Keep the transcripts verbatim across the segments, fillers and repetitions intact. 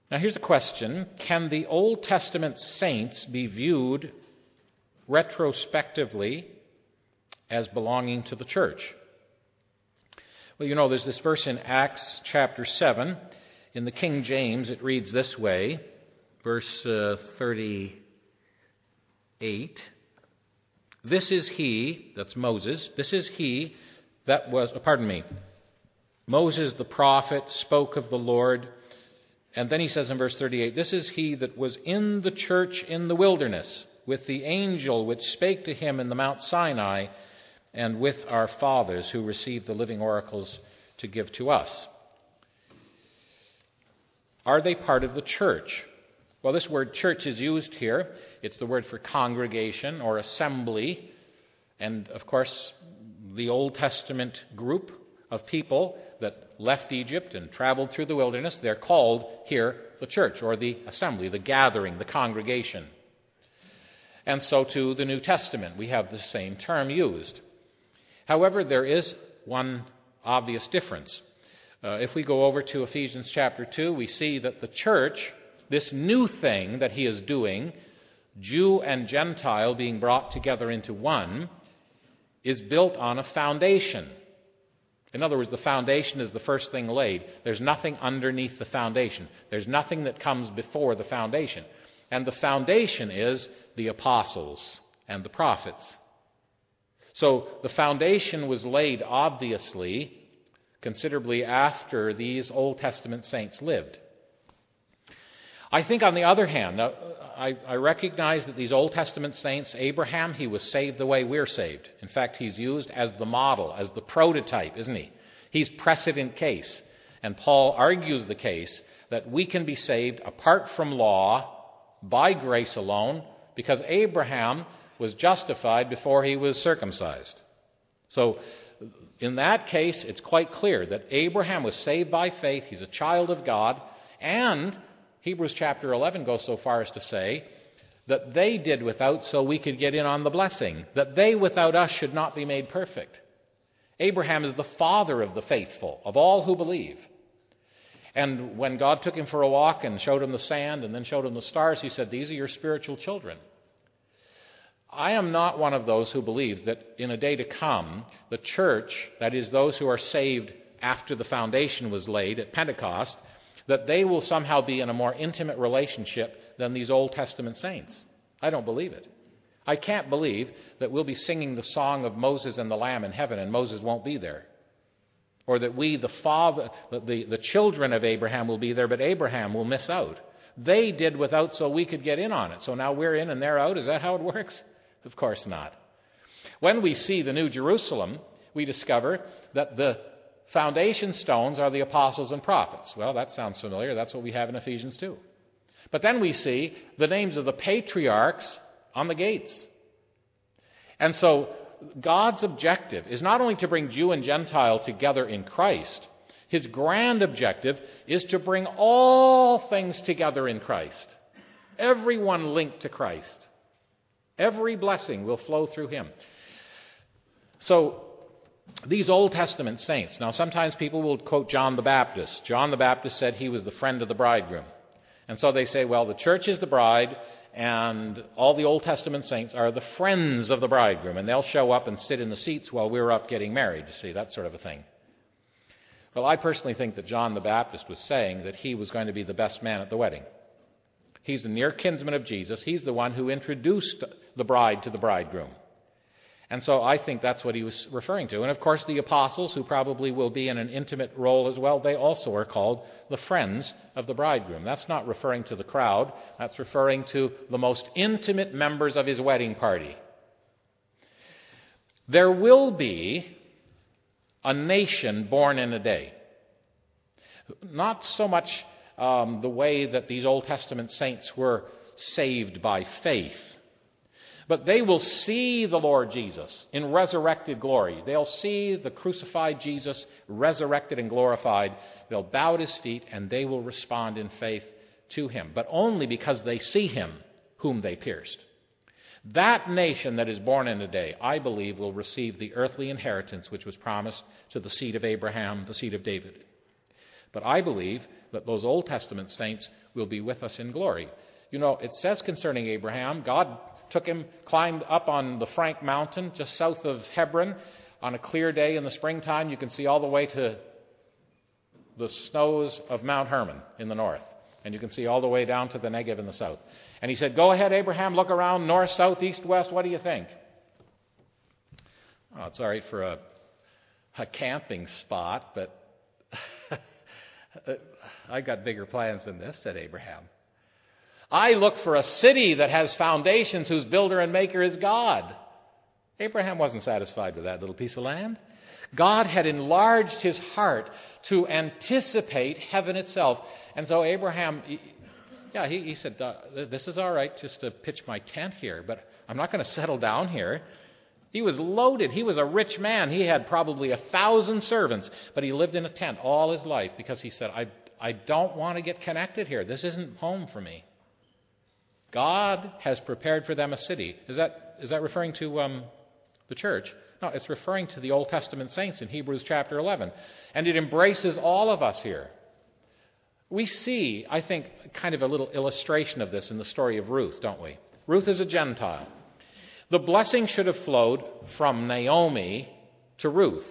Now here's a question. Can the Old Testament saints be viewed retrospectively as belonging to the church? Well, you know, there's this verse in Acts chapter seven. In the King James, it reads this way, verse uh, thirty-eight. This is he, that's Moses, this is he that was, oh, pardon me, Moses the prophet spoke of the Lord. And then he says in verse thirty-eight, this is he that was in the church in the wilderness, with the angel which spake to him in the Mount Sinai, and with our fathers who received the living oracles to give to us. Are they part of the church? Well, this word church is used here. It's the word for congregation or assembly. And, of course, the Old Testament group of people that left Egypt and traveled through the wilderness, they're called here the church or the assembly, the gathering, the congregation. And so to the New Testament, we have the same term used. However, there is one obvious difference. Uh, if we go over to Ephesians chapter two, we see that the church, this new thing that he is doing, Jew and Gentile being brought together into one, is built on a foundation. In other words, the foundation is the first thing laid. There's nothing underneath the foundation. There's nothing that comes before the foundation. And the foundation is the apostles and the prophets. So the foundation was laid, obviously, considerably after these Old Testament saints lived. I think, on the other hand, now, I, I recognize that these Old Testament saints, Abraham, he was saved the way we're saved. In fact, he's used as the model, as the prototype, isn't he? He's precedent case. And Paul argues the case that we can be saved apart from law, by grace alone, because Abraham was justified before he was circumcised. So, in that case, it's quite clear that Abraham was saved by faith. He's a child of God, and Hebrews chapter eleven goes so far as to say that they did without so we could get in on the blessing, that they without us should not be made perfect. Abraham is the father of the faithful, of all who believe. And when God took him for a walk and showed him the sand and then showed him the stars, he said, these are your spiritual children. I am not one of those who believes that in a day to come, the church, that is those who are saved after the foundation was laid at Pentecost, that they will somehow be in a more intimate relationship than these Old Testament saints. I don't believe it. I can't believe that we'll be singing the song of Moses and the Lamb in heaven and Moses won't be there. Or that we, the father, the, the children of Abraham will be there, but Abraham will miss out. They did without so we could get in on it. So now we're in and they're out. Is that how it works? Of course not. When we see the New Jerusalem, we discover that the foundation stones are the apostles and prophets. Well, that sounds familiar. That's what we have in Ephesians two. But then we see the names of the patriarchs on the gates. And so God's objective is not only to bring Jew and Gentile together in Christ. His grand objective is to bring all things together in Christ. Everyone linked to Christ. Every blessing will flow through him. So these Old Testament saints, now sometimes people will quote John the Baptist. John the Baptist said he was the friend of the bridegroom. And so they say, well, the church is the bride, and all the Old Testament saints are the friends of the bridegroom, and they'll show up and sit in the seats while we're up getting married, you see, that sort of a thing. Well, I personally think that John the Baptist was saying that he was going to be the best man at the wedding. He's the near kinsman of Jesus. He's the one who introduced the bride to the bridegroom. And so I think that's what he was referring to. And of course, the apostles, who probably will be in an intimate role as well, they also are called the friends of the bridegroom. That's not referring to the crowd. That's referring to the most intimate members of his wedding party. There will be a nation born in a day. Not so much um, the way that these Old Testament saints were saved by faith, but they will see the Lord Jesus in resurrected glory. They'll see the crucified Jesus resurrected and glorified. They'll bow at his feet and they will respond in faith to him, but only because they see him whom they pierced. That nation that is born in a day, I believe, will receive the earthly inheritance which was promised to the seed of Abraham, the seed of David. But I believe that those Old Testament saints will be with us in glory. You know, it says concerning Abraham, God took him, climbed up on the Frank Mountain just south of Hebron on a clear day in the springtime. You can see all the way to the snows of Mount Hermon in the north. And you can see all the way down to the Negev in the south. And he said, go ahead, Abraham, look around, north, south, east, west, what do you think? Oh, it's all right for a, a camping spot, but I got bigger plans than this, said Abraham. I look for a city that has foundations whose builder and maker is God. Abraham wasn't satisfied with that little piece of land. God had enlarged his heart to anticipate heaven itself. And so Abraham, yeah, he, he said, this is all right just to pitch my tent here, but I'm not going to settle down here. He was loaded. He was a rich man. He had probably a thousand servants, but he lived in a tent all his life because he said, I, I don't want to get connected here. This isn't home for me. God has prepared for them a city. Is that is that referring to um, the church? No, it's referring to the Old Testament saints in Hebrews chapter eleven. And it embraces all of us here. We see, I think, kind of a little illustration of this in the story of Ruth, don't we? Ruth is a Gentile. The blessing should have flowed from Naomi to Ruth.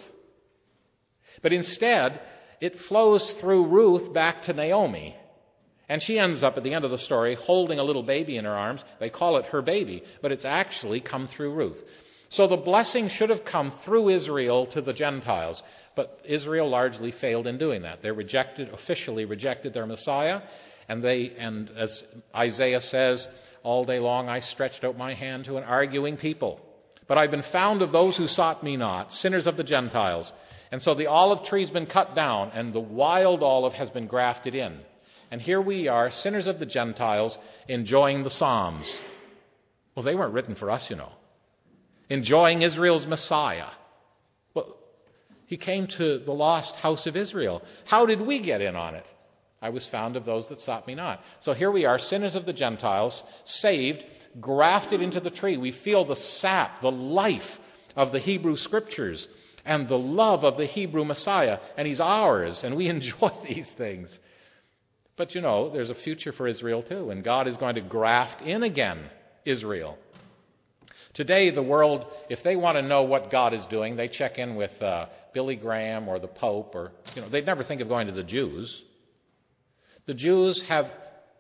But instead, it flows through Ruth back to Naomi. And she ends up at the end of the story holding a little baby in her arms. They call it her baby, but it's actually come through Ruth. So the blessing should have come through Israel to the Gentiles, but Israel largely failed in doing that. They rejected, officially rejected their Messiah, and they, and as Isaiah says, all day long I stretched out my hand to an arguing people. But I've been found of those who sought me not, sinners of the Gentiles. And so the olive tree's been cut down, and the wild olive has been grafted in. And here we are, sinners of the Gentiles, enjoying the Psalms. Well, they weren't written for us, you know. Enjoying Israel's Messiah. Well, he came to the lost house of Israel. How did we get in on it? I was found of those that sought me not. So here we are, sinners of the Gentiles, saved, grafted into the tree. We feel the sap, the life of the Hebrew Scriptures, and the love of the Hebrew Messiah. And he's ours, and we enjoy these things. But you know, there's a future for Israel too, and God is going to graft in again Israel. Today, the world, if they want to know what God is doing, they check in with uh, Billy Graham or the Pope, or, you know, they'd never think of going to the Jews. The Jews have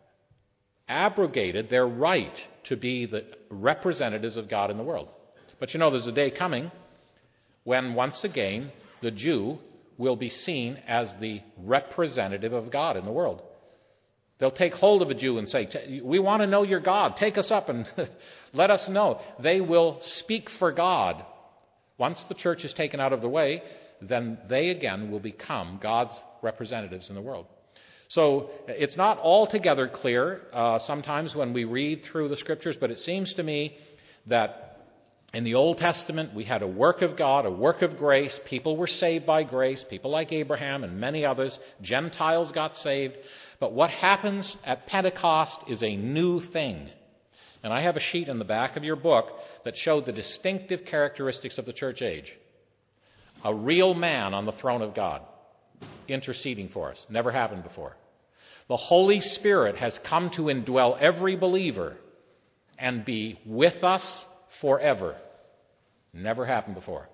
abrogated their right to be the representatives of God in the world. But you know, there's a day coming when once again the Jew will be seen as the representative of God in the world. They'll take hold of a Jew and say, we want to know your God. Take us up and let us know. They will speak for God. Once the church is taken out of the way, then they again will become God's representatives in the world. So it's not altogether clear uh, sometimes when we read through the Scriptures, but it seems to me that in the Old Testament we had a work of God, a work of grace. People were saved by grace, people like Abraham and many others. Gentiles got saved. But what happens at Pentecost is a new thing. And I have a sheet in the back of your book that showed the distinctive characteristics of the church age. A real man on the throne of God, interceding for us. Never happened before. The Holy Spirit has come to indwell every believer and be with us forever. Never happened before.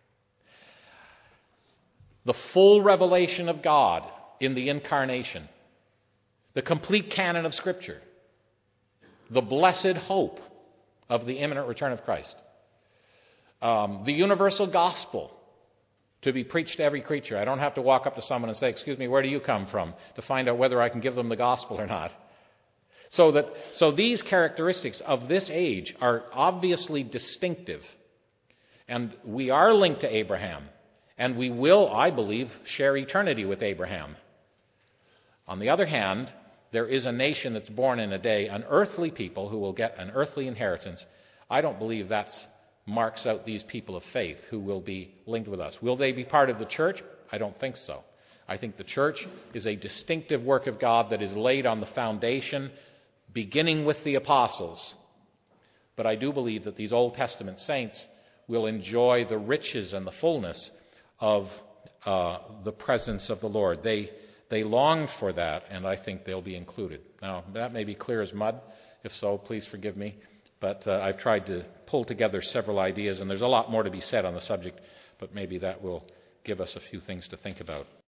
The full revelation of God in the incarnation. The complete canon of Scripture. The blessed hope of the imminent return of Christ. Um, the universal gospel to be preached to every creature. I don't have to walk up to someone and say, excuse me, where do you come from? To find out whether I can give them the gospel or not. So that so these characteristics of this age are obviously distinctive. And we are linked to Abraham. And we will, I believe, share eternity with Abraham. On the other hand, there is a nation that's born in a day, an earthly people who will get an earthly inheritance. I don't believe that marks out these people of faith who will be linked with us. Will they be part of the church? I don't think so. I think the church is a distinctive work of God that is laid on the foundation, beginning with the apostles. But I do believe that these Old Testament saints will enjoy the riches and the fullness of uh, the presence of the Lord. They They longed for that, and I think they'll be included. Now, that may be clear as mud. If so, please forgive me. But uh, I've tried to pull together several ideas, and there's a lot more to be said on the subject, but maybe that will give us a few things to think about.